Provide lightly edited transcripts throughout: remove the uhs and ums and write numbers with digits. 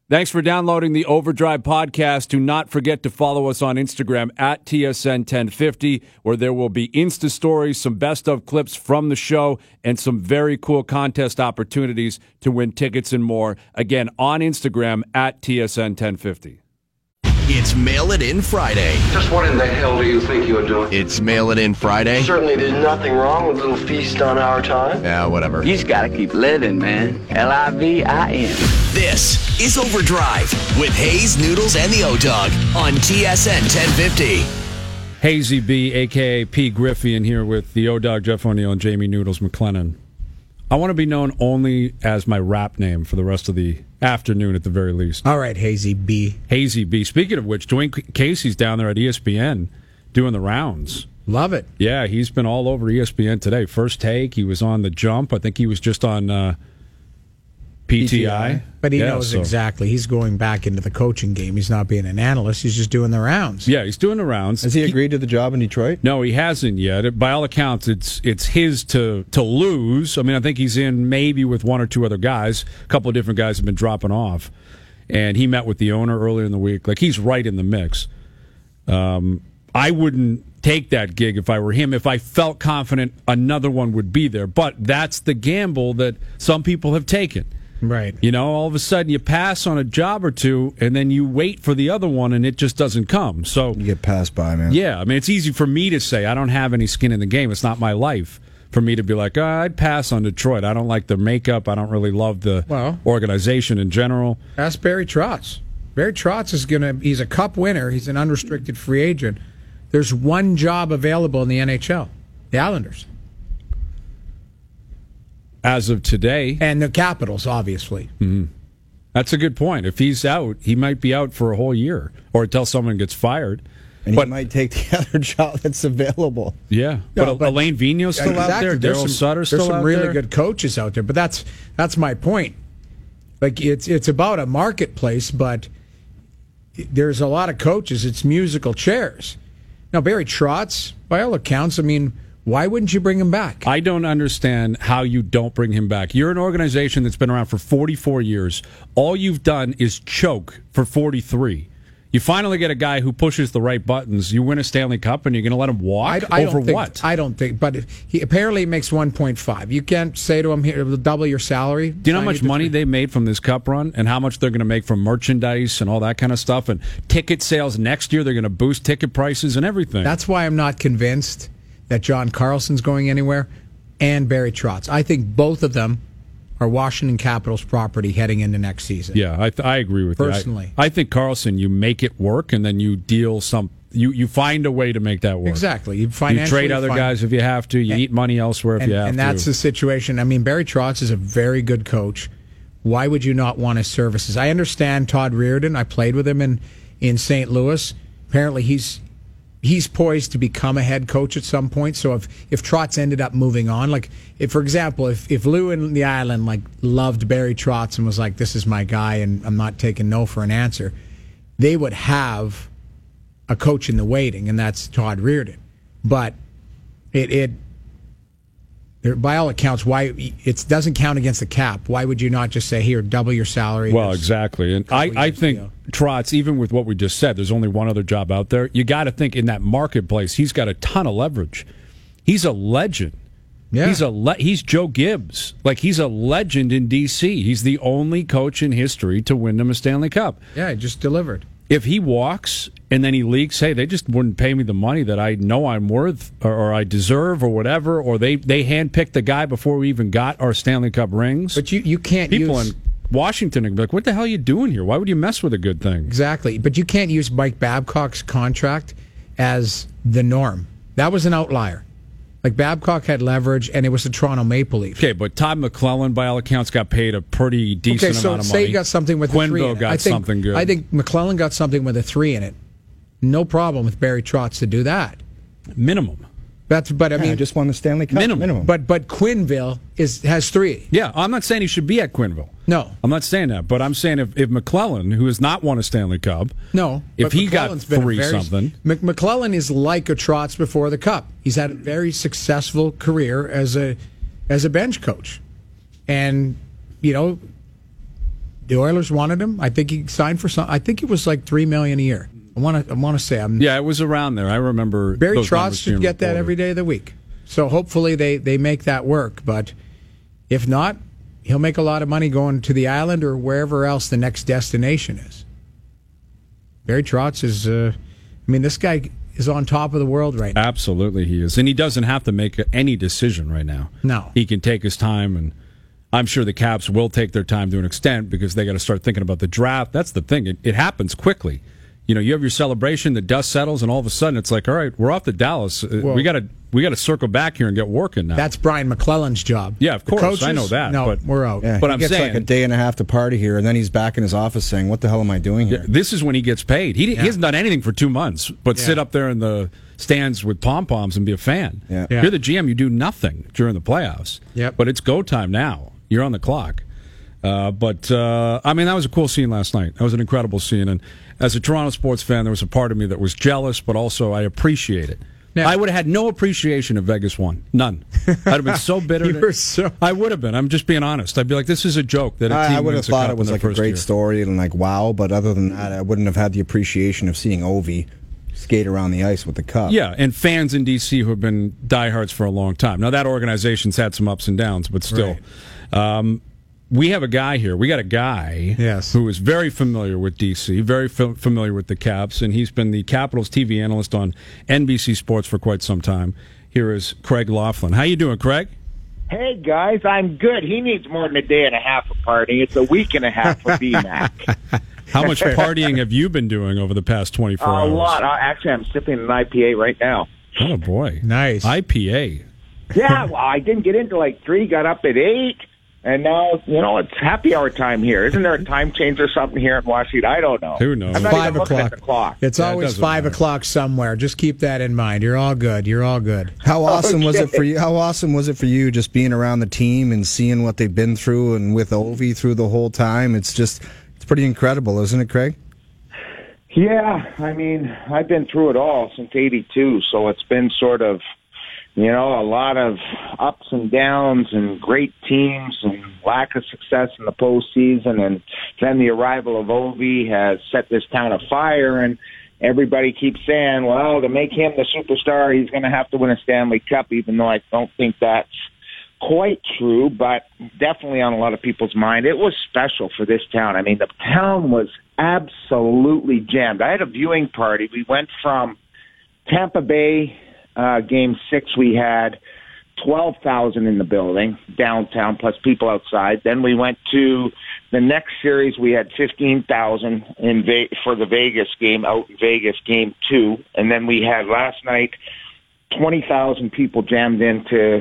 Thanks for downloading the Overdrive podcast. Do not forget to follow us on Instagram at TSN1050, where there will be Insta stories, some best of clips from the show, and some very cool contest opportunities to win tickets and more. Again, on Instagram at TSN1050. It's Mail It In Friday. Just what in the hell do you think you're doing? It's Mail It In Friday. Certainly there's nothing wrong with a little feast on our time. Yeah, whatever. You just gotta keep living, man. Livin. This is Overdrive with Hayes, Noodles, and the O-Dog on TSN 1050. Hazy B, a.k.a. P. Griffey, in here with the O-Dog, Jeff O'Neill, and Jamie Noodles McLennan. I want to be known only as my rap name for the rest of the afternoon at the very least. All right, Hazy B. Hazy B. Speaking of which, Dwayne Casey's down there at ESPN doing the rounds. Love it. Yeah, he's been all over ESPN today. First Take, he was on The Jump. I think he was just on PTI. But he knows exactly. He's going back into the coaching game. He's not being an analyst. He's just doing the rounds. Yeah, he's doing the rounds. Has he agreed to the job in Detroit? No, he hasn't yet. By all accounts, it's his to lose. I mean, I think he's in maybe with one or two other guys. A couple of different guys have been dropping off. And he met with the owner earlier in the week. Like, he's right in the mix. I wouldn't take that gig if I were him, if I felt confident another one would be there. But that's the gamble that some people have taken. Right. You know, all of a sudden you pass on a job or two, and then you wait for the other one, and it just doesn't come. So You get passed by, man. yeah, I mean, it's easy for me to say I don't have any skin in the game. It's not my life for me to be like, I'd pass on Detroit. I don't like the makeup. I don't really love the organization in general. Ask Barry Trotz. Barry Trotz he's a cup winner. He's an unrestricted free agent. There's one job available in the NHL, the Islanders. As of today. And the Capitals, obviously. Mm-hmm. That's a good point. If he's out, he might be out for a whole year or until someone gets fired. And he might take the other job that's available. Yeah. But Alain Vigneault's still out there. Daryl Sutter's still out there. There's some really good coaches out there. But that's my point. Like, it's about a marketplace, but there's a lot of coaches. It's musical chairs. Now, Barry Trotz, by all accounts, I mean, why wouldn't you bring him back? I don't understand how you don't bring him back. You're an organization that's been around for 44 years. All you've done is choke for 43. You finally get a guy who pushes the right buttons. You win a Stanley Cup, and you're going to let him walk over what? I don't think. But he apparently makes 1.5. You can't say to him, "Here, double your salary." Do you know how much money they made from this Cup run, and how much they're going to make from merchandise and all that kind of stuff, and ticket sales next year? They're going to boost ticket prices and everything. That's why I'm not convinced that John Carlson's going anywhere, and Barry Trotz. I think both of them are Washington Capitals property heading into next season. Yeah, I agree with personally. You. I think Carlson, you make it work, and then you deal you find a way to make that work. Exactly. You trade other guys if you have to. You eat money elsewhere if you have to. And that's the situation. I mean, Barry Trotz is a very good coach. Why would you not want his services? I understand Todd Reardon. I played with him in St. Louis. Apparently, he's poised to become a head coach at some point. So if Trotz ended up moving on, like for example, if Lou and the Island loved Barry Trotz and was like, this is my guy and I'm not taking no for an answer, they would have a coach in the waiting, and that's Todd Reardon. But by all accounts, why it doesn't count against the cap? Why would you not just say, here, double your salary? Well, exactly. And I think Trotz, even with what we just said, there's only one other job out there. You got to think in that marketplace, he's got a ton of leverage. He's a legend. Yeah. He's Joe Gibbs. Like, he's a legend in D.C. He's the only coach in history to win them a Stanley Cup. Yeah, he just delivered. If he walks and then he leaks, hey, they just wouldn't pay me the money that I know I'm worth or I deserve or whatever, or they handpicked the guy before we even got our Stanley Cup rings. But you can't People in Washington are be like, what the hell are you doing here? Why would you mess with a good thing? Exactly. But you can't use Mike Babcock's contract as the norm. That was an outlier. Like, Babcock had leverage, and it was the Toronto Maple Leafs. Okay, but Todd McClellan, by all accounts, got paid a pretty decent amount of money. Okay, so say he got something with a 3 in it. Quenneville got something good. I think McClellan got something with a 3 in it. No problem with Barry Trotz to do that. Minimum. I just won the Stanley Cup. Minimum. But Quenneville has 3. Yeah, I'm not saying he should be at Quenneville. No. I'm not saying that, but I'm saying if McClellan, who has not won a Stanley Cup, if he got 3 something. McClellan is like a Trotz before the Cup. He's had a very successful career as a bench coach. And, the Oilers wanted him. I think he signed for some. I think it was like $3 million a year. I want to say. Yeah, it was around there. I remember. Barry Trotz should get that every day of the week. So hopefully they make that work. But if not, he'll make a lot of money going to the island or wherever else the next destination is. Barry Trotz is. This guy is on top of the world right now. Absolutely, he is, and he doesn't have to make any decision right now. No, he can take his time, and I'm sure the Caps will take their time to an extent because they got to start thinking about the draft. That's the thing; it happens quickly. You have your celebration, the dust settles, and all of a sudden it's like, all right, we're off to Dallas. Well, we got to circle back here and get working now. That's Brian McClellan's job. Yeah, of course, I know that. No, but we're out. Yeah, but he I'm gets saying, like a day and a half to party here, and then he's back in his office saying, "What the hell am I doing here?" This is when he gets paid. He hasn't done anything for 2 months, but sit up there in the stands with pom poms and be a fan. Yeah. You're the GM. You do nothing during the playoffs. Yep. But it's go time now. You're on the clock. That was a cool scene last night. That was an incredible scene. And as a Toronto sports fan, there was a part of me that was jealous, but also I appreciate it. Now, I would have had no appreciation if Vegas won. None. I'd have been so bitter. I would have been. I'm just being honest. I'd be like, this is a joke that a team I would have thought it was like a great story and like, wow. But other than that, I wouldn't have had the appreciation of seeing Ovi skate around the ice with the cup. Yeah, and fans in D.C. who have been diehards for a long time. Now, that organization's had some ups and downs, but still. Right. We have a guy here. We got a guy who is very familiar with D.C., very familiar with the Caps, and he's been the Capitals TV analyst on NBC Sports for quite some time. Here is Craig Laughlin. How you doing, Craig? Hey, guys, I'm good. He needs more than a day and a half of partying. It's a week and a half for BMAC. How much partying have you been doing over the past 24 hours? A lot. Actually, I'm sipping an IPA right now. Oh, boy. Nice. IPA. Yeah, well, I didn't get into like 3, got up at 8. And now, it's happy hour time here. Isn't there a time change or something here in Washington? I don't know. Who knows? I'm not 5 even looking o'clock. at the clock. It's always 5 o'clock somewhere. Just keep that in mind. You're all good. How awesome was it for you? How awesome was it for you just being around the team and seeing what they've been through and with Ovi through the whole time? It's pretty incredible, isn't it, Craig? Yeah, I've been through it all since '82, so it's been sort of, a lot of ups and downs and great teams and lack of success in the postseason. And then the arrival of Ovi has set this town afire. And everybody keeps saying, well, to make him the superstar, he's going to have to win a Stanley Cup, even though I don't think that's quite true, but definitely on a lot of people's mind. It was special for this town. The town was absolutely jammed. I had a viewing party. We went from Tampa Bay, Game 6, we had 12,000 in the building, downtown, plus people outside. Then we went to the next series. We had 15,000 for the Vegas game, out in Vegas, Game 2. And then we had last night 20,000 people jammed into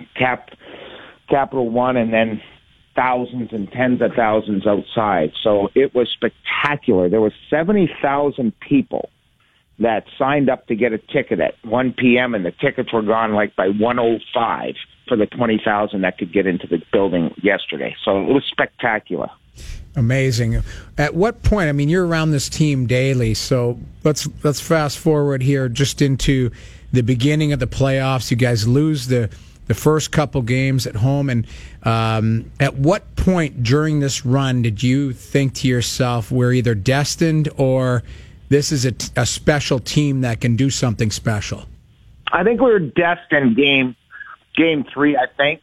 Capital One, and then thousands and tens of thousands outside. So it was spectacular. There was 70,000 people that signed up to get a ticket at 1 p.m., and the tickets were gone like by 1:05 for the 20,000 that could get into the building yesterday. So it was spectacular. Amazing. At what point, you're around this team daily, so let's fast forward here just into the beginning of the playoffs. You guys lose the first couple games at home, and at what point during this run did you think to yourself, we're either destined or this is a special team that can do something special? I think we were destined game 3, I think,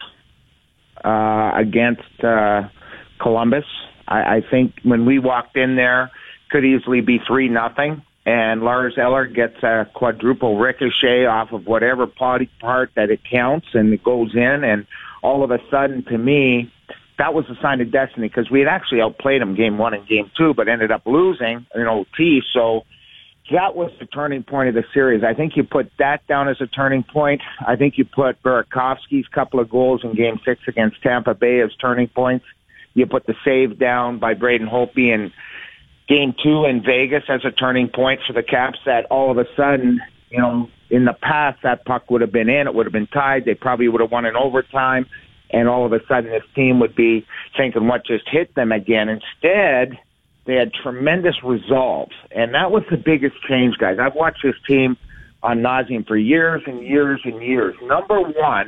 against Columbus. I think when we walked in there, could easily be 3-0. And Lars Eller gets a quadruple ricochet off of whatever body part that it counts, and it goes in. And all of a sudden, to me, that was a sign of destiny, because we had actually outplayed them Game 1 and Game 2, but ended up losing in OT. So that was the turning point of the series. I think you put that down as a turning point. I think you put Burakovsky's couple of goals in Game 6 against Tampa Bay as turning points. You put the save down by Braden Holtby in Game 2 in Vegas as a turning point for the Caps, that all of a sudden, in the past, that puck would have been in. It would have been tied. They probably would have won in overtime. And all of a sudden, this team would be thinking, what just hit them again? Instead, they had tremendous resolve. And that was the biggest change, guys. I've watched this team on nauseam for years and years and years. Number one,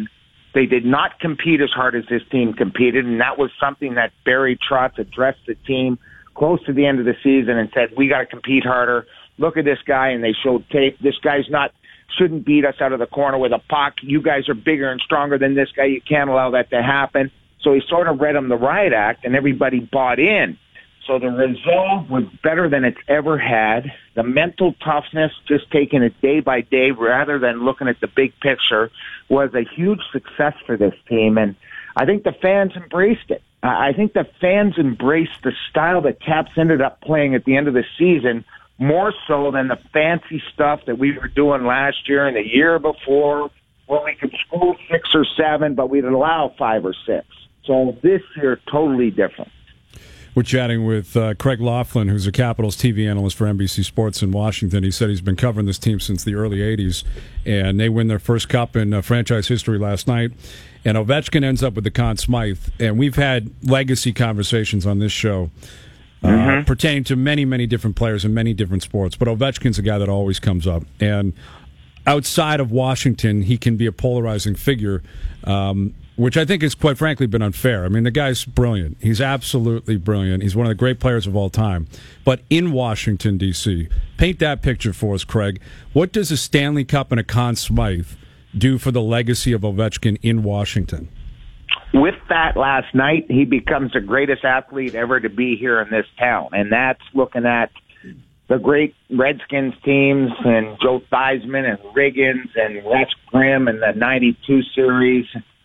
They did not compete as hard as this team competed, and that was something that Barry Trotz addressed the team close to the end of the season and said, we got to compete harder. Look at this guy, and they showed tape. This guy's shouldn't beat us out of the corner with a puck. You guys are bigger and stronger than this guy. You can't allow that to happen. So he sort of read him the riot act, and everybody bought in. So the resolve was better than it's ever had. The mental toughness, just taking it day by day rather than looking at the big picture, was a huge success for this team. And I think the fans embraced it. I think the fans embraced the style that Caps ended up playing at the end of the season more so than the fancy stuff that we were doing last year and the year before, where we could score 6 or 7, but we'd allow 5 or 6. So this year, totally different. We're chatting with Craig Laughlin, who's a Capitals TV analyst for NBC Sports in Washington. He said he's been covering this team since the early 80s, and they win their first cup in franchise history last night. And Ovechkin ends up with the Conn Smythe. And we've had legacy conversations on this show pertaining to many, many different players in many different sports. But Ovechkin's a guy that always comes up. And outside of Washington, he can be a polarizing figure, which I think has, quite frankly, been unfair. I mean, the guy's brilliant. He's absolutely brilliant. He's one of the great players of all time. But in Washington, D.C., paint that picture for us, Craig. What does a Stanley Cup and a Conn Smythe do for the legacy of Ovechkin in Washington? With that last night, he becomes the greatest athlete ever to be here in this town. And that's looking at the great Redskins teams and Joe Theismann and Riggins and Rex Grimm and the 92 series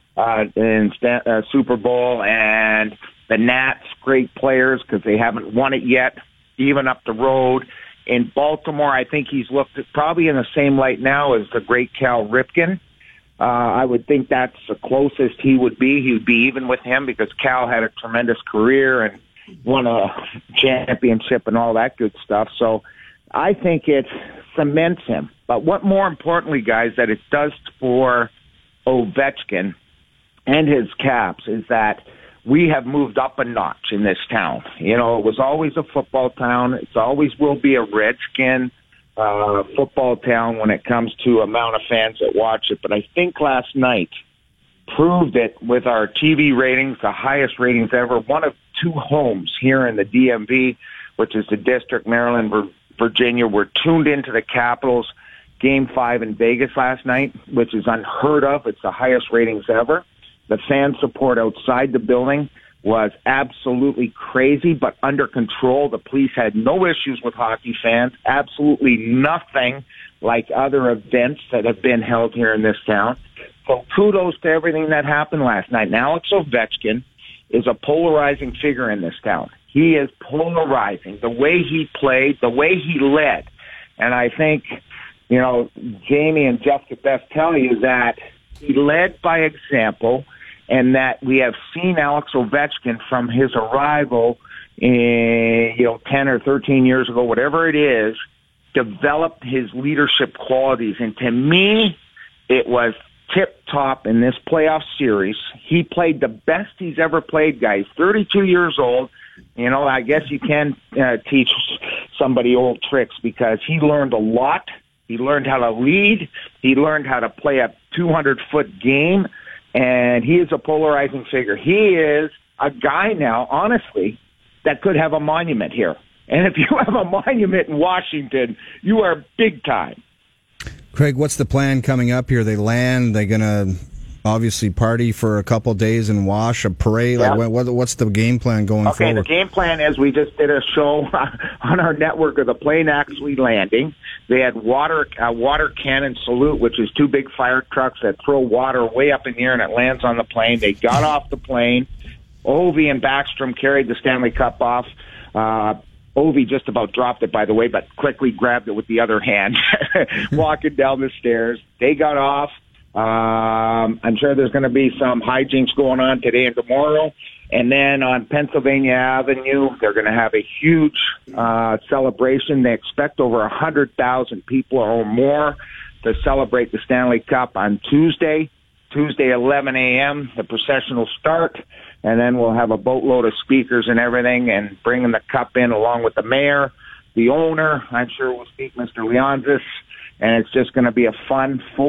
in Super Bowl, and the Nats, great players because they haven't won it yet, even up the road. In Baltimore, I think he's looked at probably in the same light now as the great Cal Ripken. I would think that's the closest he would be. He would be even with him because Cal had a tremendous career and won a championship and all that good stuff. So I think it cements him. But what more importantly, guys, that it does for Ovechkin and his Caps is that we have moved up a notch in this town. You know, it was always a football town. It always will be a Redskin football town when it comes to amount of fans that watch it. But I think last night proved it with our TV ratings, the highest ratings ever. One of 2 homes here in the DMV, which is the district, Maryland, Virginia, were tuned into the Capitals Game 5 in Vegas last night, which is unheard of. It's the highest ratings ever. The fan support outside the building was absolutely crazy, but under control. The police had no issues with hockey fans, absolutely nothing like other events that have been held here in this town. So kudos to everything that happened last night. And Alex Ovechkin is a polarizing figure in this town. He is polarizing. The way he played, the way he led. And I think, you know, Jamie and Jeff could best tell you that he led by example, and that we have seen Alex Ovechkin from his arrival, 10 or 13 years ago, whatever it is, develop his leadership qualities. And to me, it was tip-top in this playoff series. He played the best he's ever played, guys. 32 years old. You know, I guess you can teach somebody old tricks because he learned a lot. He learned how to lead. He learned how to play a 200-foot game. And he is a polarizing figure. He is a guy now, honestly, that could have a monument here. And if you have a monument in Washington, you are big time. Craig, what's the plan coming up here? They land, they're going to obviously party for a couple days and wash, a parade. Yeah. Like, what's the game plan going forward? Okay, the game plan is we just did a show on our network of the plane actually landing. They had water cannon salute, which is 2 big fire trucks that throw water way up in the air and it lands on the plane. They got off the plane. Ovi and Backstrom carried the Stanley Cup off. Ovi just about dropped it, by the way, but quickly grabbed it with the other hand, walking down the stairs. They got off. I'm sure there's going to be some hijinks going on today and tomorrow. And then on Pennsylvania Avenue, they're going to have a huge celebration. They expect over 100,000 people or more to celebrate the Stanley Cup on Tuesday. Tuesday, 11 a.m., the procession will start, and then we'll have a boatload of speakers and everything and bringing the cup in along with the mayor, the owner. I'm sure we'll speak Mr. Leonsis, and it's just going to be a fun, full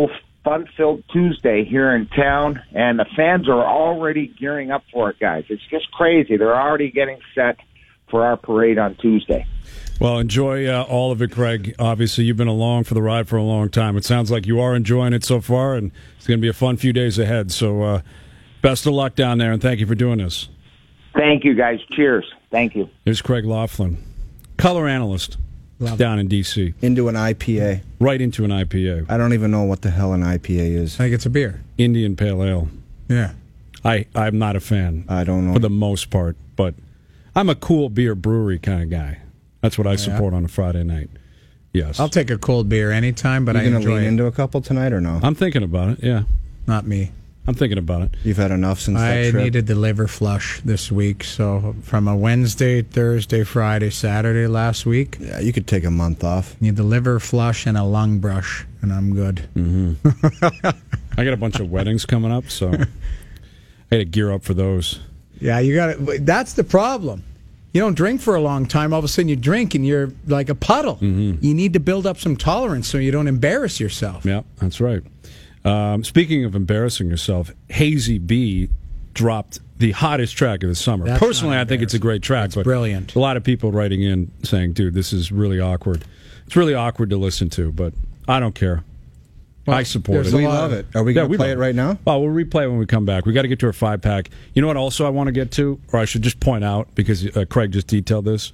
fun-filled Tuesday here in town, and the fans are already gearing up for it, guys. It's just crazy. They're already getting set for our parade on Tuesday. Well, enjoy all of it, Craig. Obviously, you've been along for the ride for a long time. It sounds like you are enjoying it so far, and it's going to be a fun few days ahead. So best of luck down there, and thank you for doing this. Thank you, guys. Cheers. Thank you. There's Craig Laughlin, color analyst down in D.C. Into an IPA. Right into an IPA. I don't even know what the hell an IPA is. I think it's a beer. Indian Pale Ale. Yeah. I'm not a fan. I don't know. For the most part, but I'm a cool beer brewery kind of guy. That's what I support on a Friday night. Yes. I'll take a cold beer anytime, but I enjoy it. You enjoy going to lean it. into a couple tonight or no? I'm thinking about it, yeah. Not me. I'm thinking about it. You've had enough since that I trip? needed the liver flush this week, so from a Wednesday, Thursday, Friday, Saturday last week. Yeah, you could take a month off. Need the liver flush and a lung brush, and I'm good. Mm-hmm. I got a bunch of weddings coming up, so I got to gear up for those. Yeah, you got it. That's the problem. You don't drink for a long time. All of a sudden, you drink and you're like a puddle. Mm-hmm. You need to build up some tolerance so you don't embarrass yourself. Yeah, that's right. Speaking of embarrassing yourself, Hazy B dropped the hottest track of the summer. That's Personally, not I think it's a great track. It's but brilliant. A lot of people writing in saying, dude, this is really awkward. It's really awkward to listen to, but I don't care. Well, I support it. We love it. Are we going to play it right now? Well, we'll replay it when we come back. We got to get to our 5-pack. You know what also I want to get to? Or I should just point out, because Craig just detailed this.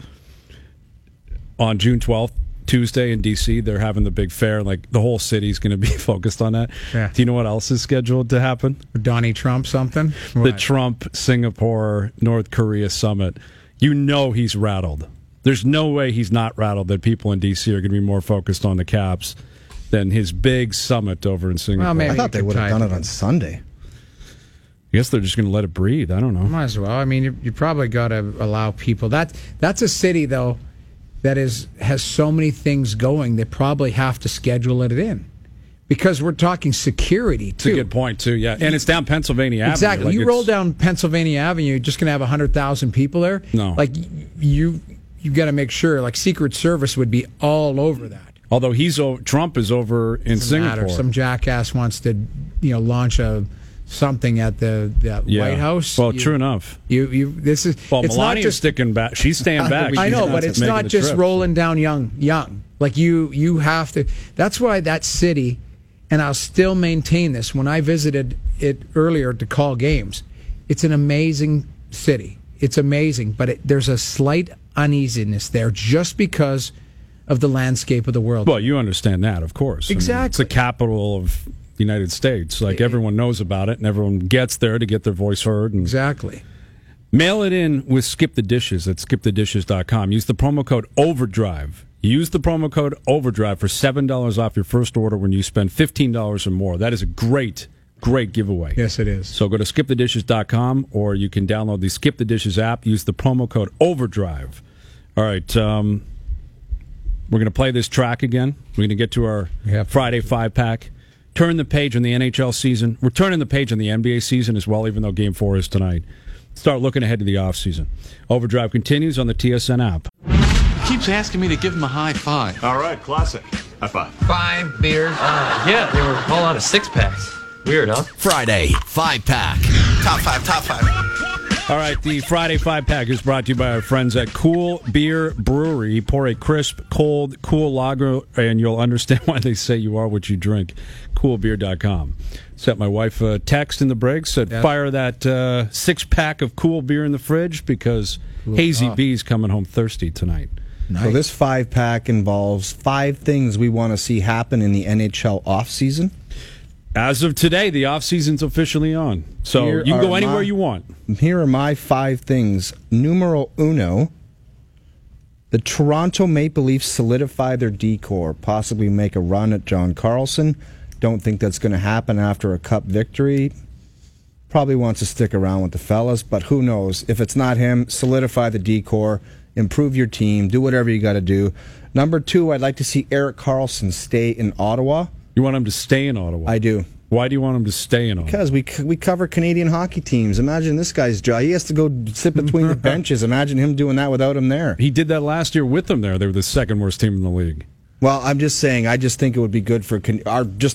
On June 12th, Tuesday in D.C., they're having the big fair. Like, the whole city's going to be focused on that. Yeah. Do you know what else is scheduled to happen? Donnie Trump something? The What? Trump Singapore North Korea summit. You know he's rattled. There's no way he's not rattled that people in D.C. are going to be more focused on the Caps than his big summit over in Singapore. Well, maybe I thought they would have done it on Sunday. I guess they're just going to let it breathe. I don't know. Might as well. I mean, you probably got to allow people. That's a city, though, that has so many things going. They probably have to schedule it in. Because we're talking security, too. It's a good point, too, yeah. And it's down Pennsylvania Avenue. Exactly. Like, you roll down Pennsylvania Avenue, you're just going to have 100,000 people there. No. Like, you got to make sure, like, Secret Service would be all over that. Although Trump is over in Doesn't Singapore. matter. Some jackass wants to, launch something at the White House. Well, true enough. This is. Well, it's Melania's not just, sticking back. She's staying back. I know, She's but it's making not the just trip. rolling down young. Like you have to. That's why that city, and I'll still maintain this. When I visited it earlier to call games, it's an amazing city. It's amazing, but there's a slight uneasiness there just because of the landscape of the world. Well, you understand that, of course. Exactly. I mean, it's the capital of the United States. Like, everyone knows about it, and everyone gets there to get their voice heard. And Exactly. mail it in with Skip the Dishes at skipthedishes.com. Use the promo code OVERDRIVE. Use the promo code OVERDRIVE for $7 off your first order when you spend $15 or more. That is a great giveaway. Yes, it is. So go to skipthedishes.com, or you can download the Skip the Dishes app. Use the promo code OVERDRIVE. All right, we're going to play this track again. We're going to get to our Friday 5-pack. Turn the page on the NHL season. We're turning the page on the NBA season as well, even though Game 4 is tonight. Start looking ahead to the offseason. Overdrive continues on the TSN app. He keeps asking me to give him a high five. All right, classic. High five. 5 beers. Yeah, they were all out of 6-packs. Weird, huh? Friday 5-pack. Top five. All right, the Friday 5-pack is brought to you by our friends at Cool Beer Brewery. Pour a crisp, cold, cool lager, and you'll understand why they say you are what you drink. CoolBeer.com. Sent my wife a text in the break, said fire that 6-pack of cool beer in the fridge because Hazy B's coming home thirsty tonight. Nice. So this 5-pack involves 5 things we want to see happen in the NHL offseason. As of today, the offseason's officially on. So you can go anywhere you want. Here are my 5 things. Numero uno, the Toronto Maple Leafs solidify their decor, possibly make a run at John Carlson. Don't think that's going to happen after a cup victory. Probably wants to stick around with the fellas, but who knows? If it's not him, solidify the decor, improve your team, do whatever you got to do. Number 2, I'd like to see Erik Karlsson stay in Ottawa. You want him to stay in Ottawa? I do. Why do you want him to stay in Ottawa? Because we cover Canadian hockey teams. Imagine this guy's job. He has to go sit between the benches. Imagine him doing that without him there. He did that last year with them there. They were the second worst team in the league. Well, I'm just saying, I just think it would be good for our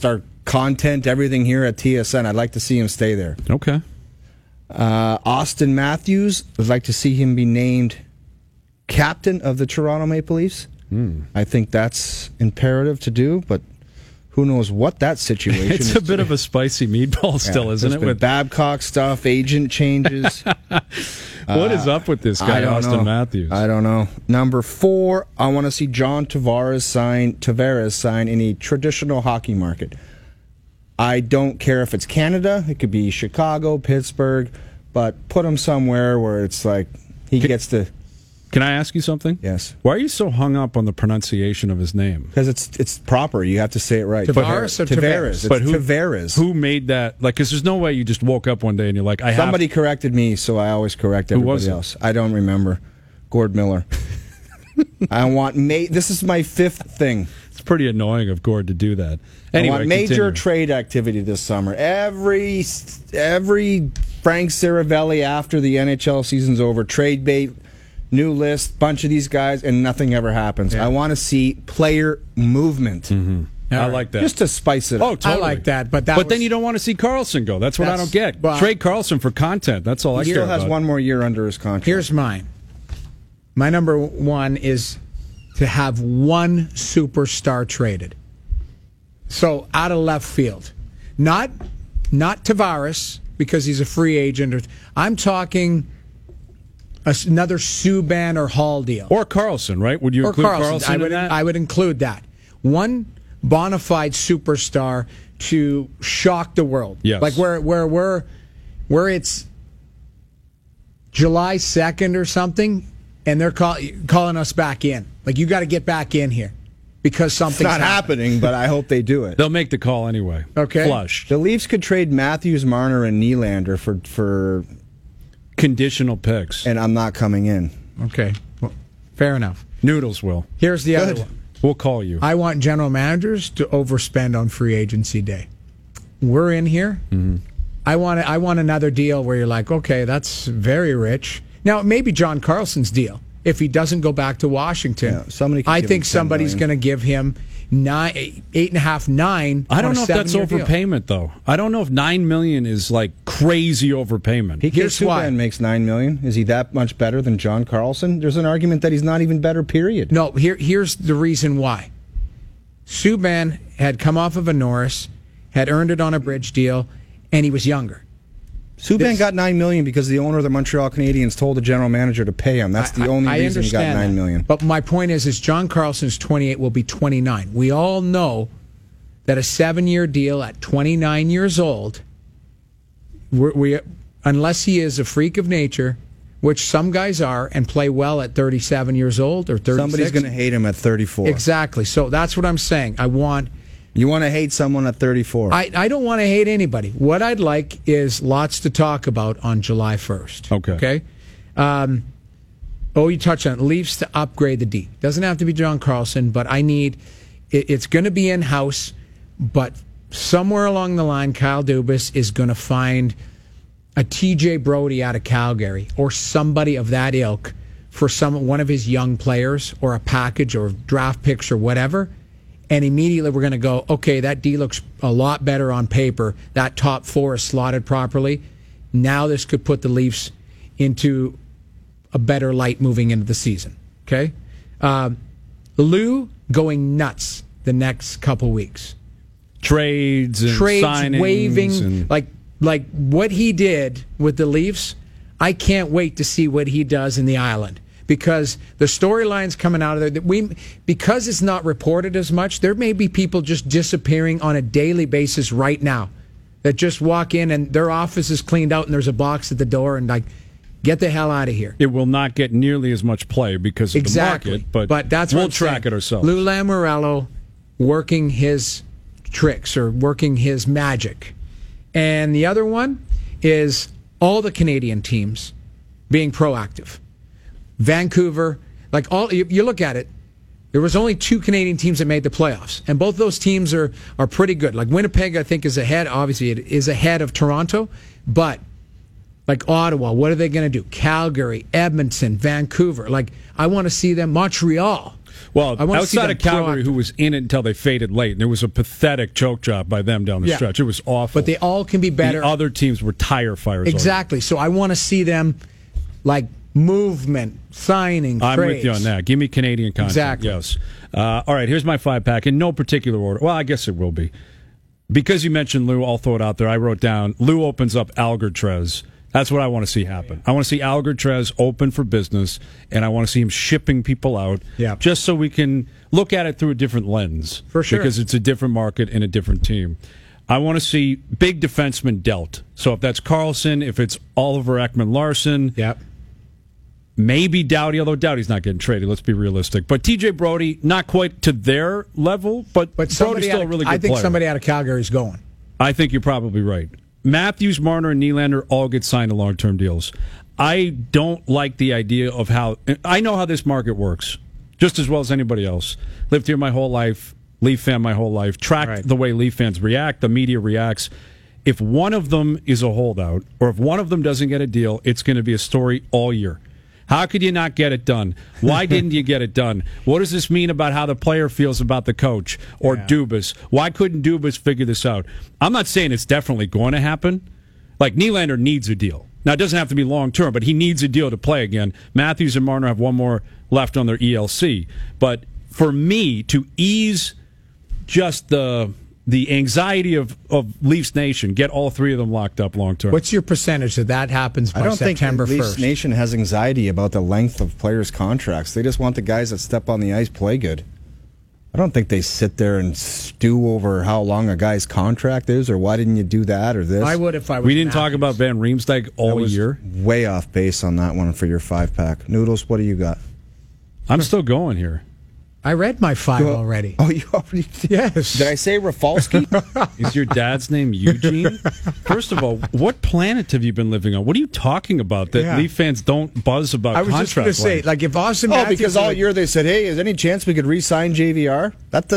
content, everything here at TSN. I'd like to see him stay there. Okay. Austin Matthews, I'd like to see him be named captain of the Toronto Maple Leafs. I think that's imperative to do, but who knows what that situation is. It's a bit of a spicy meatball still, isn't it? With Babcock stuff, agent changes. What is up with this guy, Austin Matthews? I don't know. Number 4, I want to see John Tavares sign in a traditional hockey market. I don't care if it's Canada. It could be Chicago, Pittsburgh, but put him somewhere where it's like he gets to... Can I ask you something? Yes. Why are you so hung up on the pronunciation of his name? Because it's proper. You have to say it right. Tavares or Tavares? But Tavares. Who made that? Like, because there's no way you just woke up one day and you're like, Somebody corrected me, so I always correct everybody else. I don't remember. Gord Miller. I want... This is my 5th thing. It's pretty annoying of Gord to do that. Anyway, I want major trade activity this summer. Every Frank Saravelli after the NHL season's over, trade bait, new list, bunch of these guys, and nothing ever happens. Yeah. I want to see player movement. I like that. Just to spice it up. Oh, totally. I like that. But then you don't want to see Carlson go. That's what I don't get. Well, trade Carlson for content. That's all I care about. He still has one more year under his contract. Here's mine. My number 1 is to have one superstar traded. So out of left field. Not Tavares, because he's a free agent. I'm talking another Subban or Hall deal. Or Carlson, right? Would you include Carlson in that? I would include that. One bona fide superstar to shock the world. Yes. Like where it's July 2nd or something, and they're calling us back in. Like, you got to get back in here because something's not happening, but I hope they do it. They'll make the call anyway. Okay. Flush. The Leafs could trade Matthews, Marner, and Nylander for conditional picks. And I'm not coming in. Okay. Well, fair enough. Noodles will. Here's the other one. We'll call you. I want general managers to overspend on free agency day. We're in here. Mm-hmm. I want another deal where you're like, okay, that's very rich. Now, maybe John Carlson's deal. If he doesn't go back to Washington, I think somebody's going to give him 8.5, 9. I don't know if that's overpayment, though. I don't know if $9 million is like crazy overpayment. Here's why makes $9 million. Is he that much better than John Carlson? There's an argument that he's not even better. Period. No. Here's the reason why. Subban had come off of a Norris, had earned it on a bridge deal, and he was younger. Subban got $9 million because the owner of the Montreal Canadiens told the general manager to pay him. That's the only reason he got $9 million. But my point is John Carlson's 28 will be 29. We all know that a 7-year deal at 29 years old, unless he is a freak of nature, which some guys are, and play well at 37 years old or 36. Somebody's going to hate him at 34. Exactly. So that's what I'm saying. You want to hate someone at 34? I don't want to hate anybody. What I'd like is lots to talk about on July 1st. Okay. You touched on it. Leafs to upgrade the D. Doesn't have to be John Carlson, but it's going to be in-house, but somewhere along the line, Kyle Dubas is going to find a TJ Brody out of Calgary or somebody of that ilk for one of his young players or a package or draft picks or whatever. And immediately we're going to go, okay, that D looks a lot better on paper. That top 4 is slotted properly. Now this could put the Leafs into a better light moving into the season. Okay? Lou going nuts the next couple weeks. Trades, signings, waving. Like what he did with the Leafs, I can't wait to see what he does in the island. Because the storylines coming out of there, because it's not reported as much, there may be people just disappearing on a daily basis right now that just walk in and their office is cleaned out and there's a box at the door and get the hell out of here. It will not get nearly as much play because of the market, but that's we'll track it ourselves. Lou Lamoriello working his tricks or working his magic. And the other one is all the Canadian teams being proactive. Vancouver, you look at it, there was only 2 Canadian teams that made the playoffs, and both those teams are pretty good. Like Winnipeg, I think, is ahead. Obviously, it is ahead of Toronto, but like Ottawa, what are they going to do? Calgary, Edmonton, Vancouver. I want to see them. Montreal. Well, I wanna see outside them of Calgary, proactive. who was in it until they faded late, and it was a pathetic choke job by them down the Yeah. stretch. It was awful. But they all can be better. The other teams were tire fires. Exactly. So I want to see them like movement, signing, I'm trades. with you on that. Give me Canadian content. Exactly. Yes. All right, here's my 5-pack in no particular order. Well, I guess it will be. Because you mentioned Lou, I'll throw it out there. I wrote down Lou opens up Algertrez. That's what I want to see happen. I want to see Algertrez open for business, and I want to see him shipping people out just so we can look at it through a different lens. For sure. Because it's a different market and a different team. I want to see big defensemen dealt. So if that's Carlson, if it's Oliver Ekman-Larsson, maybe Doughty, although Doughty's not getting traded. Let's be realistic. But TJ Brody, not quite to their level, but Brody's still a really good player. I think somebody out of Calgary is going. I think you're probably right. Matthews, Marner, and Nylander all get signed to long-term deals. I don't like the idea of how... I know how this market works, just as well as anybody else. Lived here my whole life, Leaf fan my whole life, tracked the way Leaf fans react, the media reacts. If one of them is a holdout, or if one of them doesn't get a deal, it's going to be a story all year. How could you not get it done? Why didn't you get it done? What does this mean about how the player feels about the coach or Dubas? Why couldn't Dubas figure this out? I'm not saying it's definitely going to happen. Like, Nylander needs a deal. Now, it doesn't have to be long-term, but he needs a deal to play again. Matthews and Marner have one more left on their ELC. But for me, to ease just the anxiety of Leafs Nation, get all three of them locked up long-term. What's your percentage that happens by September 1st? I don't think Leafs Nation has anxiety about the length of players' contracts. They just want the guys that step on the ice play good. I don't think they sit there and stew over how long a guy's contract is or why didn't you do that or this. I would if I was We didn't talk about Van Riemsdyk all year. Way off base on that one for your 5-pack. Noodles, what do you got? I'm still going here. I read my 5 already. Oh, you already did? Yes. Did I say Rafalski? Is your dad's name Eugene? First of all, what planet have you been living on? What are you talking about that Leaf fans don't buzz about I was contract just going to say, length? like, if Austin Matthews... because all year they said, hey, is there any chance we could re-sign JVR?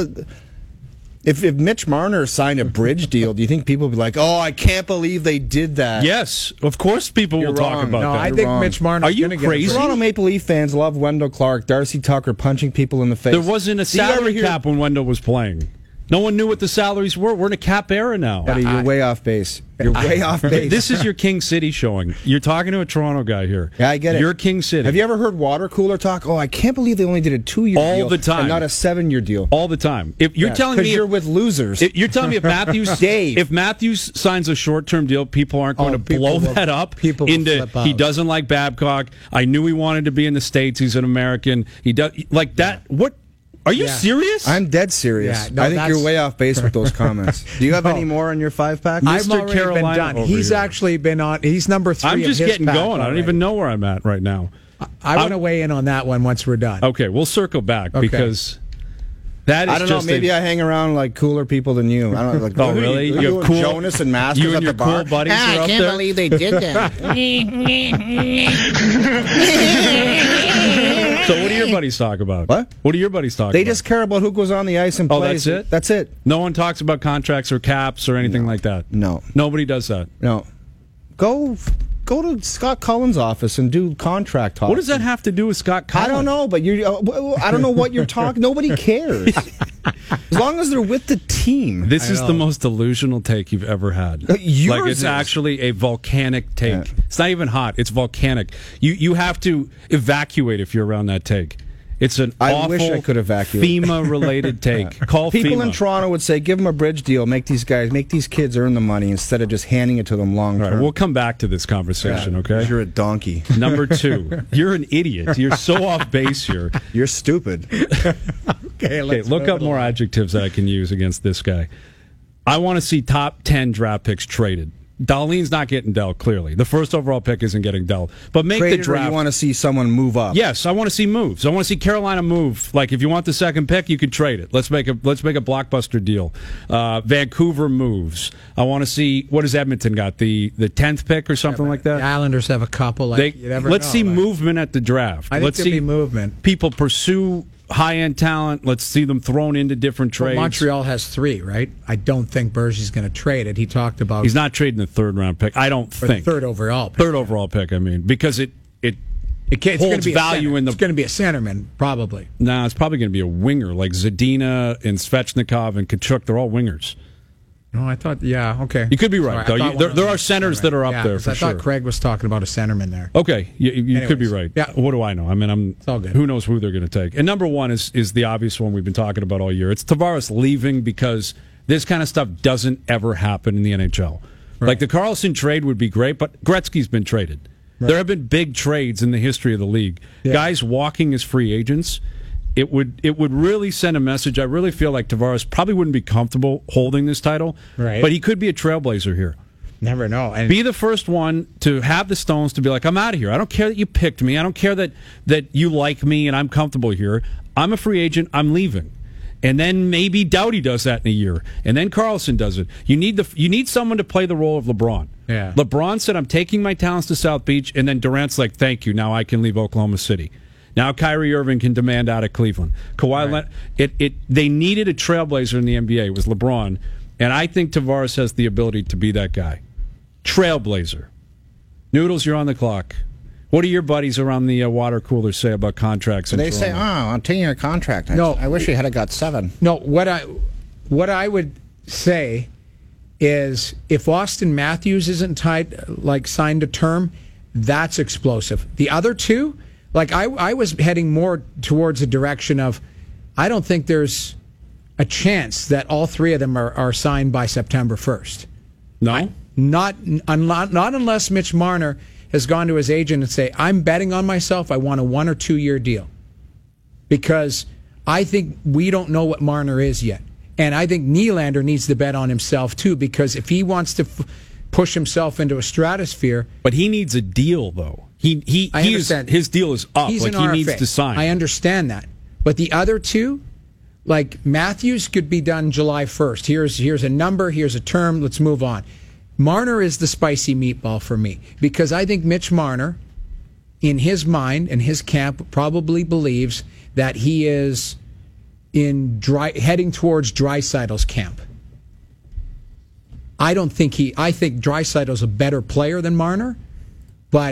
If Mitch Marner signed a bridge deal, do you think people would be like, oh, I can't believe they did that? Yes, of course people will talk about no, that. I think Mitch Marner. Are you crazy? Toronto Maple Leaf fans love Wendell Clark, Darcy Tucker punching people in the face. There wasn't a salary cap when Wendell was playing. No one knew what the salaries were. We're in a cap era now. Buddy, you're way off base. You're way off base. This is your King City showing. You're talking to a Toronto guy here. Yeah, I get it. You're King City. Have you ever heard water cooler talk? Oh, I can't believe they only did a 2-year deal. All the time. And not a 7-year deal. All the time. If you're telling me you're with losers. You're telling me if Matthews if Matthews signs a short-term deal, people aren't going to blow that up into he doesn't like Babcock. I knew he wanted to be in the States. He's an American. He does like that. What? Are you serious? I'm dead serious. Yeah, no, I think you're way off base with those comments. Do you have any more on your 5-pack? I've already been done. He's actually been on. He's number 3. I'm just of his getting pack going. already. I don't even know where I'm at right now. I want to weigh in on that one once we're done. Okay, we'll circle back because that is I don't know. Maybe I hang around like cooler people than you. I don't know. Like, oh, really? You cool Jonas and Masters you and at your the bar. cool buddies are I up can't there? believe they did that. So what do your buddies talk about? What? What do your buddies talk about? They just care about who goes on the ice and Oh, plays. that's it? That's it. No one talks about contracts or caps or anything like that? No. Nobody does that? No. Go to Scott Cullen's office and do contract talk. What does that have to do with Scott Cullen? I don't know, but I don't know what you're talking. Nobody cares. As long as they're with the team. This is the most delusional take you've ever had. Yours like it's is. actually a volcanic take. Yeah. It's not even hot. It's volcanic. You have to evacuate if you're around that take. It's an I awful wish I could evacuate. FEMA-related take. Call People FEMA. in Toronto would say, give them a bridge deal, make these kids earn the money instead of just handing it to them long All term. right, we'll come back to this conversation, okay? You're a donkey. Number 2, you're an idiot. You're so off base here. You're stupid. Okay, let's look move up it more along. adjectives that I can use against this guy. I want to see top 10 draft picks traded. Darlene's not getting dealt, clearly. The first overall pick isn't getting dealt. But make Traded the draft. or you want to see someone move up? Yes, I want to see moves. I want to see Carolina move. Like, if you want the second pick, you can trade it. Let's make a blockbuster deal. Vancouver moves. I want to see, what has Edmonton got? The 10th pick or something like that? The Islanders have a couple. Like, you never let's know, see like- movement at the draft. I think Let's there'll see be movement. people pursue high-end talent. Let's see them thrown into different Well, trades. Montreal has 3, right? I don't think Bergey's going to trade it. He talked about He's not trading the third-round pick. I don't or think. the third overall pick. Third overall pick, I mean, because it holds value in the. It's going to be a centerman, probably. No, it's probably going to be a winger like Zadina and Svechnikov and Kachuk. They're all wingers. No, I thought, yeah, okay. You could be right, though. There are centers that are up there for sure. I thought Craig was talking about a centerman there. Okay, you could be right. Yeah. What do I know? I mean, it's all good. Who knows who they're going to take? And number one is the obvious one we've been talking about all year. It's Tavares leaving because this kind of stuff doesn't ever happen in the NHL. Right. Like the Carlson trade would be great, but Gretzky's been traded. Right. There have been big trades in the history of the league. Yeah. Guys walking as free agents. It would really send a message. I really feel like Tavares probably wouldn't be comfortable holding this title, right. But he could be a trailblazer here. Never know. And be the first one to have the stones to be like, I'm out of here. I don't care that you picked me. I don't care that you like me and I'm comfortable here. I'm a free agent. I'm leaving. And then maybe Doughty does that in a year, and then Carlson does it. You need someone to play the role of LeBron. Yeah. LeBron said, I'm taking my talents to South Beach, and then Durant's like, thank you. Now I can leave Oklahoma City. Now Kyrie Irving can demand out of Cleveland. Kawhi Leonard. They needed a trailblazer in the NBA. It was LeBron, and I think Tavares has the ability to be that guy. Trailblazer. Noodles, you're on the clock. What do your buddies around the water cooler say about contracts? They say, a 10-year contract. I wish he had got 7. No, what I would say is if Austin Matthews isn't signed a term, that's explosive. The other two. Like, I was heading more towards a direction of, I don't think there's a chance that all three of them are signed by September 1st. No? Not unless Mitch Marner has gone to his agent and say, I'm betting on myself, I want a 1 or 2 year deal. Because I think we don't know what Marner is yet. And I think Nylander needs to bet on himself, too, because if he wants to push himself into a stratosphere... But he needs a deal, though. I understand. His deal is up. He's like an he RFA. Needs to sign. I understand that. But the other two, like Matthews could be done July 1st. Here's a number, here's a term, let's move on. Marner is the spicy meatball for me. Because I think Mitch Marner, in his mind and his camp, probably believes that he is heading towards Draisaitl's camp. I think Draisaitl's a better player than Marner, but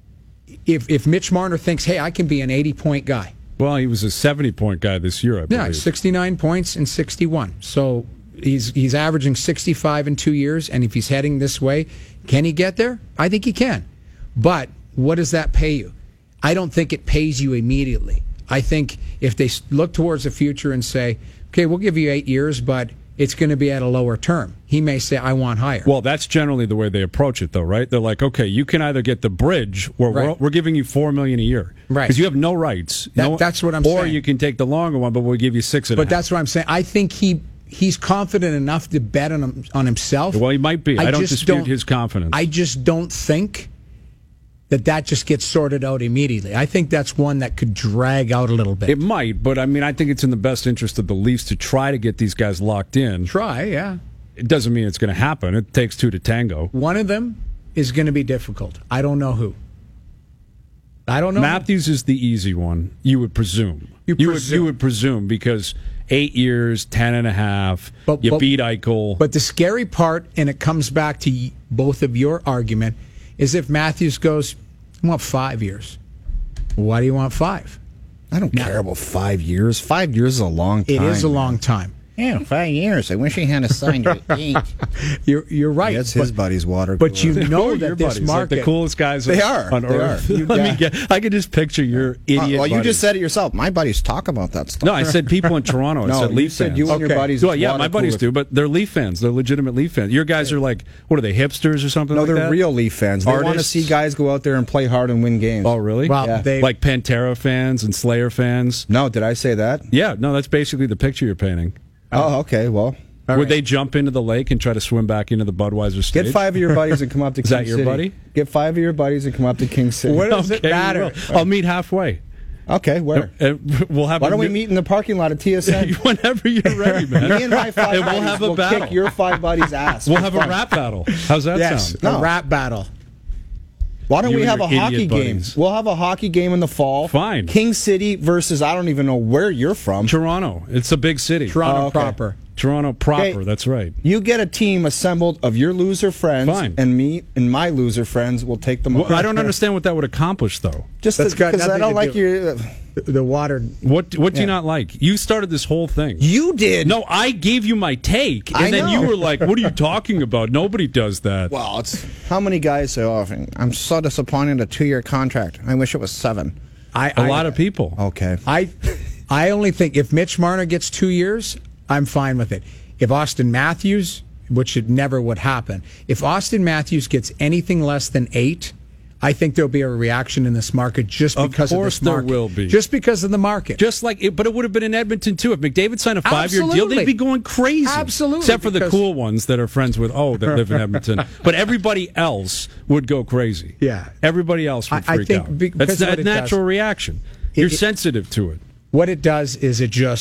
if Mitch Marner thinks, hey, I can be an 80-point guy. Well, he was a 70-point guy this year, I believe. Yeah, 69 points and 61. So he's averaging 65 in 2 years, and if he's heading this way, can he get there? I think he can. But what does that pay you? I don't think it pays you immediately. I think if they look towards the future and say, okay, we'll give you 8 years, but it's going to be at a lower term. He may say, I want higher. Well, that's generally the way they approach it, though, right? They're like, okay, you can either get the bridge, where we're giving you $4 million a year, right? Because you have no rights. That's what I'm saying. Or you can take the longer one, but we'll give you 6.5. But that's what I'm saying. I think he's confident enough to bet on himself. Well, he might be. I don't dispute his confidence. I just don't think that just gets sorted out immediately. I think that's one that could drag out a little bit. It might, but I mean, I think it's in the best interest of the Leafs to try to get these guys locked in. Try, yeah. It doesn't mean it's going to happen. It takes two to tango. One of them is going to be difficult. I don't know who. I don't know. Matthews is the easy one, you would presume. You would presume because 8 years, 10.5, you beat Eichel. But the scary part, and it comes back to both of your argument, is if Matthews goes, I want 5 years. Why do you want 5? I don't care about 5 years. 5 years is a long time. It is a long time. Yeah, 5 years. I wish he had signed at 8. You're right. That's his buddy's water. But you know that this market... Like the coolest guys on earth. I could just picture your idiot Well, you just said it yourself. My buddies talk about that stuff. No, I said people in Toronto. I said Leaf fans. You and your buddies... Well, yeah, my buddies do, but they're Leaf fans. They're legitimate Leaf fans. Your guys are like, what are they, hipsters or something like that? No, they're real Leaf fans. They want to see guys go out there and play hard and win games. Oh, really? Well, like Pantera fans and Slayer fans? No, did I say that? Yeah, no, that's basically the picture you're painting. Oh, okay, well... Would they jump into the lake and try to swim back into the Budweiser stage? Get 5 of your buddies and come up to King City. Is that your buddy? Get 5 of your buddies and come up to King City. What does it matter? I'll meet halfway. Okay, where? We'll have. Why don't we meet in the parking lot at TSN? Whenever you're ready, man. Me and my 5 buddies we'll have a battle. Kick your 5 buddies' ass. We'll have a rap battle. How's that sound? A rap battle. Why don't You we and have a your hockey idiot game? buddies. We'll have a hockey game in the fall. Fine. King City versus I don't even know where you're from. Toronto. It's a big city. Toronto okay. proper. Toronto proper. Okay. That's right. You get a team assembled of your loser friends, Fine. and me and my loser friends will take them. Well, I don't understand what that would accomplish, though. Just That's got because I nothing don't to like do- your. The water. What do you not like? You started this whole thing. You did. No, I gave you my take, and I then know. you were like, "What are you talking about? Nobody does that." Well, it's how many guys say, "Oh, I'm so disappointed a 2-year contract. I wish it was 7." A lot of people. Okay. I only think if Mitch Marner gets 2 years, I'm fine with it. If Austin Matthews, which it never would happen, if Austin Matthews gets anything less than 8, I think there'll be a reaction in this market just because of this market. Of course there will be. Just because of the market. Just like it, but it would have been in Edmonton too. If McDavid signed a 5-year deal, Absolutely. they'd be going crazy. Absolutely, Except for the because- cool ones that are friends with, that live in Edmonton. But everybody else would go crazy. Yeah. Everybody else would I freak think out. because That's of what a it natural does. reaction. You're It- sensitive to it. What it does is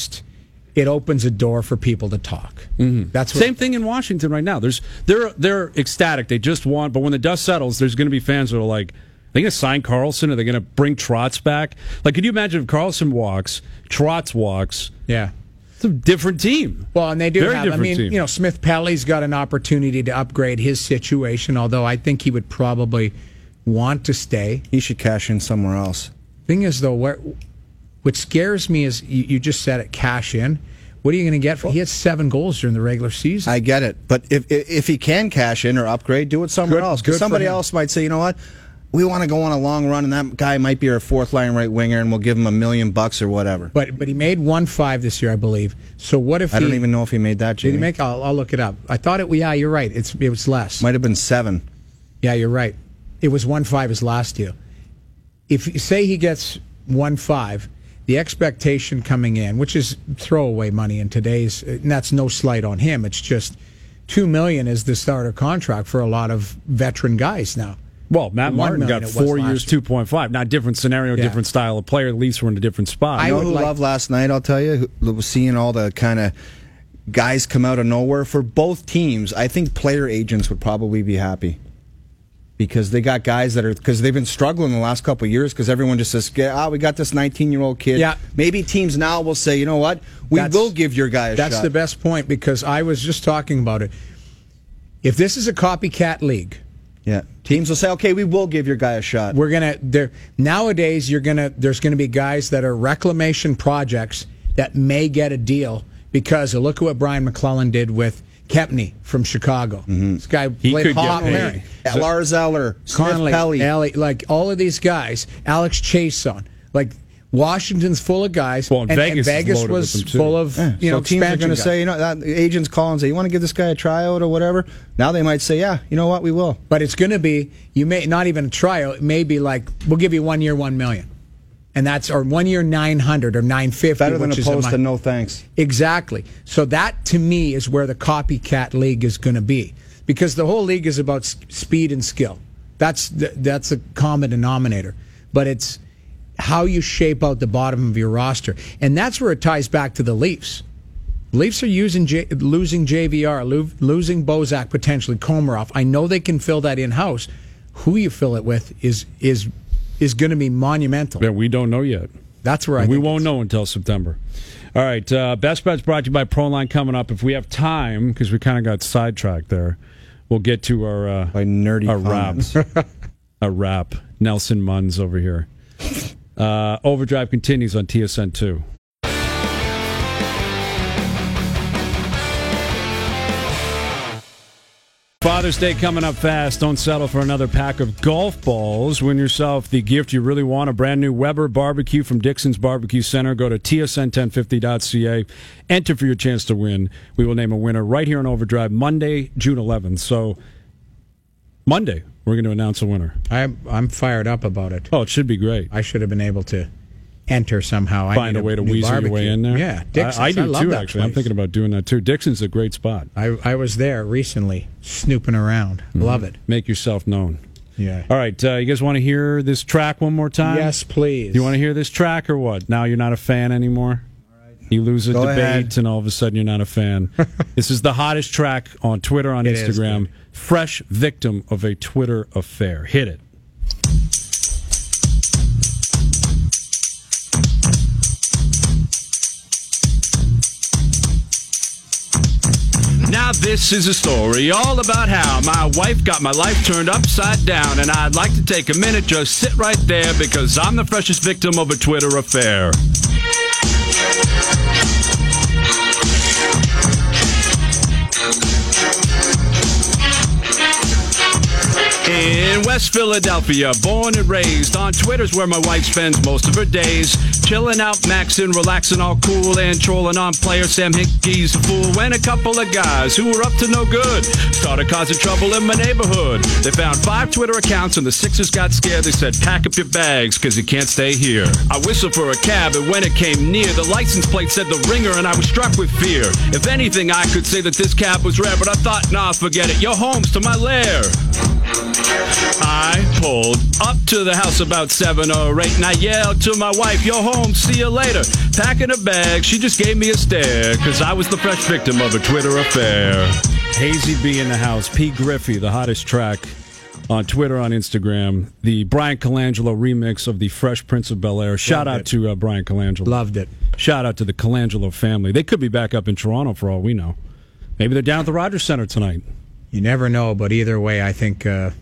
it opens a door for people to talk. Mm-hmm. That's what Same thing in Washington right now. They're ecstatic. They just want, but when the dust settles, there's going to be fans that are like, are they going to sign Carlson? Are they going to bring Trotz back? Like, could you imagine if Carlson walks, Trotz walks? Yeah. It's a different team. Well, and they do Very have. I different mean, team. Smith Pelly's got an opportunity to upgrade his situation. Although I think he would probably want to stay. He should cash in somewhere else. Thing is, though, what scares me is you just said it. Cash in. What are you going to get? He had 7 goals during the regular season. I get it, but if he can cash in or upgrade, do it somewhere else. good Because for somebody him. else might say, you know what, we want to go on a long run, and that guy might be our 4th-line right winger, and we'll give him $1 million or whatever. But he made 1.5 this year, I believe. So what if I don't even know if he made that. Did Jimmy. he make? I'll look it up. I thought it. Yeah, you're right. It was less. Might have been 7. Yeah, you're right. It was 1.5 his last year. If you say he gets 1.5, the expectation coming in, which is throwaway money in today's, and that's no slight on him. It's just $2 million is the starter contract for a lot of veteran guys now. Well, Matt $1 Martin million got it was 4 last years, year. 2.5. Not different scenario, Yeah. different style of player. At least we're in a different spot. You know would who like- loved last night, I'll tell you? Who was seeing all the kind of guys come out of nowhere for both teams. I think player agents would probably be happy. Because they got guys because they've been struggling the last couple of years because everyone just says, we got this 19-year-old kid. Yeah. Maybe teams now will say, you know what, we will give your guy a shot. That's the best point because I was just talking about it. If this is a copycat league, Yeah, teams will say, okay, we will give your guy a shot. nowadays there's gonna be guys that are reclamation projects that may get a deal because look at what Brian McClellan did with Kempney from Chicago. This guy played could get hot paid. Larry. Lars Eller, Smith Connolly, Pelly. Ellie, like all of these guys, Alex Chason, like Washington's full of guys, Well, and Vegas is Vegas loaded was with them, too. full of So teams are expansion going to guys. say, that agents call and say, you want to give this guy a tryout or whatever? Now they might say, yeah, you know what, we will. But it's going to be you may not even a tryout. It may be like we'll give you 1 year, $1 million, and that's or 1 year 900 or 950. Better than which is opposed to no thanks. Exactly. So that to me is where the copycat league is going to be because the whole league is about speed and skill. That's a common denominator, but it's how you shape out the bottom of your roster, and that's where it ties back to the Leafs. Leafs are losing JVR, losing Bozak, potentially Komarov. I know they can fill that in house. Who you fill it with is going to be monumental. Yeah, we don't know yet. That's where we won't know until September. All right, Best Bets brought to you by Proline coming up. If we have time, because we kind of got sidetracked there, we'll get to our By nerdy our comments. rap. A rap. Nelson Munns over here. Overdrive continues on TSN 2. Father's Day coming up fast. Don't settle for another pack of golf balls. Win yourself the gift you really want, a brand new Weber barbecue from Dixon's Barbecue Center. Go to tsn1050.ca. Enter for your chance to win. We will name a winner right here on Overdrive Monday, June 11th. So Monday, we're going to announce a winner. I'm fired up about it. Oh, it should be great. I should have been able to enter somehow. Find a way to weasel your way in there. Yeah, Dixon's. I do love too, that actually. I'm place. thinking about doing that too. Dixon's a great spot. I was there recently, snooping around. Love it. Make yourself known. Yeah. All right, you guys want to hear this track one more time? Yes, please. You want to hear this track or what? Now you're not a fan anymore? You lose a Go debate ahead. and all of a sudden you're not a fan. This is the hottest track on Twitter, on It is Instagram. good. Fresh victim of a Twitter affair. Hit it. Now this is a story all about how my wife got my life turned upside down, and I'd like to take a minute, just sit right there, because I'm the freshest victim of a Twitter affair. In West Philadelphia, born and raised, on Twitter's where my wife spends most of her days. Chilling out, maxing, relaxing, all cool, and trolling on player Sam Hickey's a fool. When a couple of guys who were up to no good started causing trouble in my neighborhood. They found 5 Twitter accounts and the Sixers got scared. They said, pack up your bags, cause you can't stay here. I whistled for a cab, and when it came near, the license plate said The Ringer, and I was struck with fear. If anything, I could say that this cab was rare, but I thought, nah, forget it, your home's to my lair. I pulled up to the house about 7 or 8, and I yelled to my wife, "Yo home, see you later." Packing a bag, she just gave me a stare, cause I was the fresh victim of a Twitter affair. Hazy B in the house. P. Griffey, the hottest track on Twitter, on Instagram. The Brian Colangelo remix of the Fresh Prince of Bel-Air. Shout out to Brian Colangelo. Loved it. Shout out to the Colangelo family. They could be back up in Toronto for all we know. Maybe they're down at the Rogers Center tonight. You never know, but either way, I think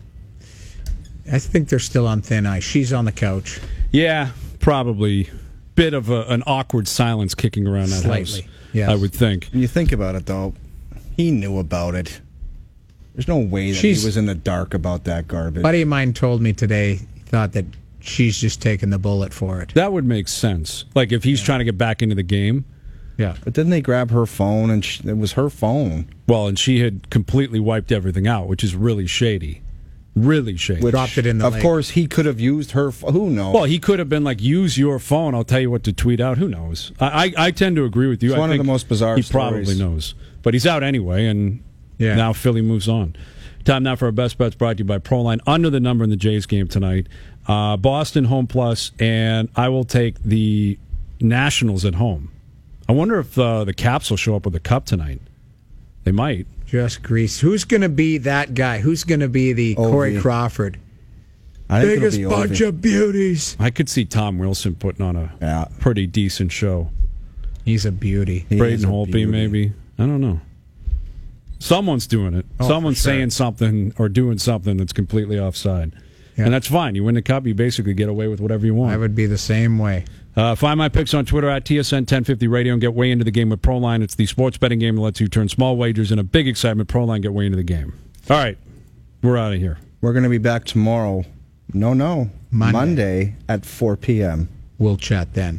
they're still on thin ice. She's on the couch. Yeah, probably. Bit of an awkward silence kicking around that house. Yes. I would think. When you think about it, though, he knew about it. There's no way that he was in the dark about that garbage. A buddy of mine told me today, he thought that she's just taking the bullet for it. That would make sense. Like if he's trying to get back into the game. Yeah. But didn't they grab her phone, and it was her phone? Well, and she had completely wiped everything out, which is really shady. Really shady. Dropped it in the lake. Of course, he could have used her phone. Who knows? Well, he could have been like, use your phone. I'll tell you what to tweet out. Who knows? I tend to agree with you. It's one of the most bizarre He stories. probably knows. But he's out anyway, and now Philly moves on. Time now for our best bets, brought to you by Proline. Under the number in the Jays game tonight. Boston home plus, and I will take the Nationals at home. I wonder if the Caps will show up with a cup tonight. They might. Just grease. Who's going to be that guy? Who's going to be the Corey Crawford? I think Biggest it'll be bunch of beauties. I could see Tom Wilson putting on a pretty decent show. He's a beauty. Braden Holtby, maybe. I don't know. Someone's doing it. Someone's saying something or doing something that's completely offside. Yeah. And that's fine. You win the cup, you basically get away with whatever you want. I would be the same way. Find my picks on Twitter at TSN 1050 Radio and get way into the game with Proline. It's the sports betting game that lets you turn small wagers into big excitement. Proline, get way into the game. All right. We're out of here. We're going to be back tomorrow. No. Monday at 4 p.m. We'll chat then.